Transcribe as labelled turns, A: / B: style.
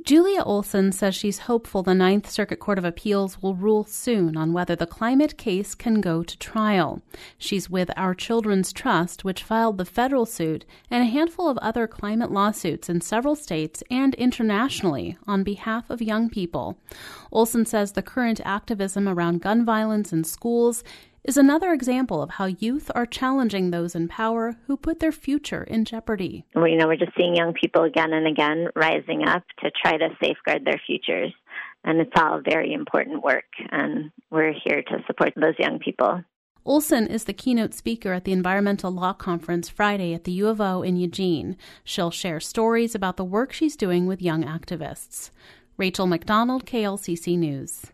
A: Julia Olson says she's hopeful the Ninth Circuit Court of Appeals will rule soon on whether the climate case can go to trial. She's with Our Children's Trust, which filed the federal suit, and a handful of other climate lawsuits in several states and internationally on behalf of young people. Olson says the current activism around gun violence in schools is another example of how youth are challenging those in power who put their future in jeopardy.
B: We're just seeing young people again and again rising up to try to safeguard their futures. And it's all very important work, and we're here to support those young people.
A: Olson is the keynote speaker at the Environmental Law Conference Friday at the U of O in Eugene. She'll share stories about the work she's doing with young activists. Rachel McDonald, KLCC News.